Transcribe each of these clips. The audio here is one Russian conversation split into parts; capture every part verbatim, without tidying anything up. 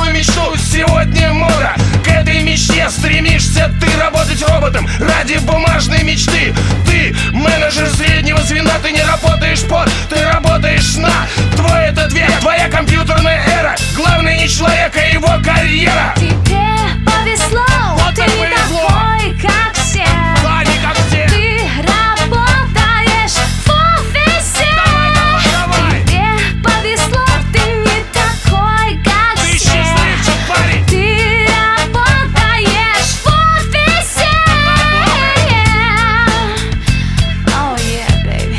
свою мечту. Сегодня мода, к этой мечте стремишься ты работать роботом ради бумажной мечты. Ты менеджер среднего звена, ты не работаешь под, ты работаешь на. Твой этот век, твоя компьютерная эра. Главное не человек, а его карьера. Тебе повезло, вот ты так не повезло. такой, как все. Да, не как все. Ты работаешь в офисе. Давай, давай. Тебе повезло, ты не такой, как Ты все. счастливчик, парень. Ты работаешь в офисе. Oh yeah, baby.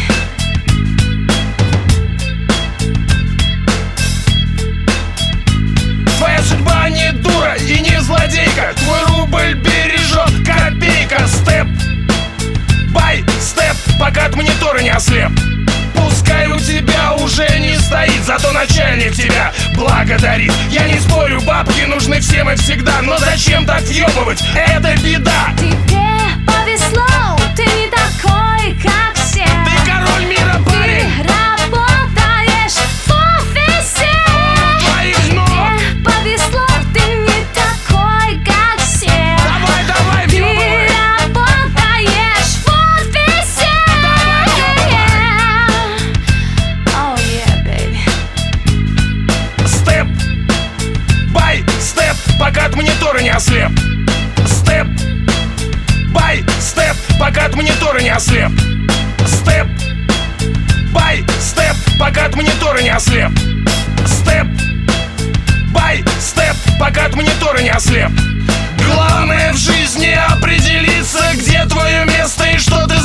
Твоя судьба не дура и не злодейка. Твой рубль бережет копейка. Степ, бай, степ, пока от монитора не ослеп. Пускай у тебя уже не стоит, зато начальник тебя благодарит. Я не спорю, бабки нужны всем и всегда, но зачем так въебывать? Это беда. Тебе повезло, ты не такой, как все. Ты король мира, парень. Ты работаешь в офисе. Твоих ног. Тебе повезло, ты не такой, как все. Давай, давай, Ты въебывай. работаешь в офисе. Oh yeah, baby. Степ, бай, степ, пока от монитора не ослеп. Степ, бай, степ, пока от монитора не ослеп. Степ, бай, степ, пока от монитора не ослеп. Степ, бай, степ, пока от монитора не ослеп. Главное в жизни определиться, где твое место и что ты